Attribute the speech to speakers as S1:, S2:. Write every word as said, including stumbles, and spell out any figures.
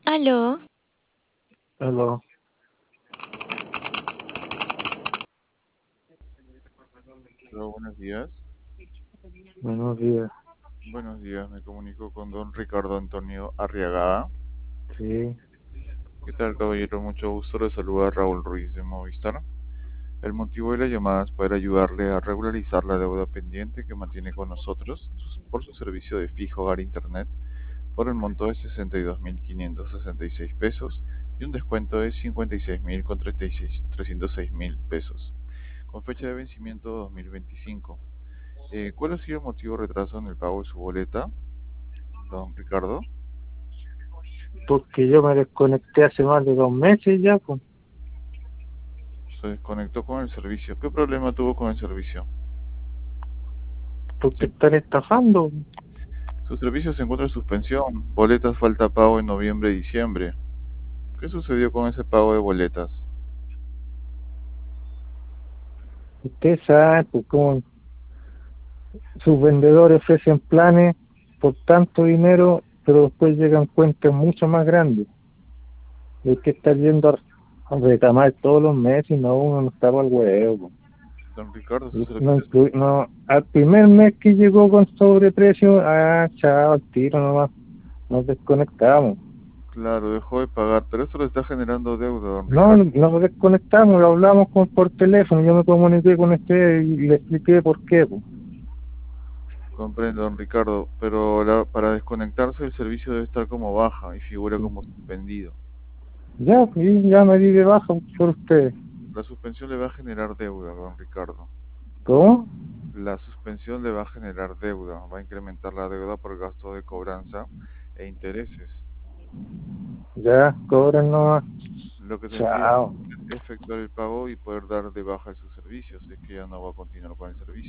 S1: Aló,
S2: Aló,
S3: Hola, buenos días.
S2: buenos días.
S3: Buenos días, me comunico con don Ricardo Antonio Arriagada.
S2: Sí,
S3: ¿Qué tal, caballero? Mucho gusto, le saluda Raúl Ruiz de Movistar. El motivo de la llamada es poder ayudarle a regularizar la deuda pendiente que mantiene con nosotros sus- por su servicio de fijo hogar internet por el monto de sesenta y dos mil quinientos sesenta y seis pesos y un descuento de cincuenta y seis mil con treinta y seis trescientos seis mil pesos, con fecha de vencimiento dos mil veinticinco. Eh, ¿cuál ha sido el motivo de retraso en el pago de su boleta, don Ricardo?
S2: porque yo me desconecté hace más de dos meses ya, pues,
S3: Se desconectó con el servicio. ¿Qué problema tuvo con el servicio?
S2: porque
S3: Sí.
S2: están estafando.
S3: Su servicio se encuentra en suspensión. Boletas falta pago en noviembre y diciembre. ¿Qué sucedió con ese pago de boletas?
S2: Usted sabe, pues, como sus vendedores ofrecen planes por tanto dinero, pero después llegan cuentas mucho más grandes. Y hay que estar yendo a a reclamar todos los meses y no, uno no está para el huevo,
S3: Don Ricardo, su
S2: pues. No,
S3: servicio se...
S2: inclu- no, al primer mes que llegó con sobreprecio, ah, chao, al tiro nomás, nos desconectamos.
S3: Claro, dejó de pagar, pero eso le está generando deuda, don
S2: No,
S3: Ricardo.
S2: nos desconectamos, lo hablamos con, por teléfono, yo me comuniqué con usted y le expliqué por qué, pues.
S3: Comprendo, don Ricardo, pero la- para desconectarse el servicio debe estar como baja y figura como suspendido.
S2: Ya, pues, y ya me di de baja por usted.
S3: La suspensión le va a generar deuda, don Ricardo.
S2: ¿Cómo?
S3: La suspensión le va a generar deuda, va a incrementar la deuda por gasto de cobranza e intereses.
S2: Ya, cobren nomás.
S3: Lo que tendría
S2: Chao.
S3: que efectuar el pago y poder dar de baja esos servicios, es que ya no va a continuar con el servicio.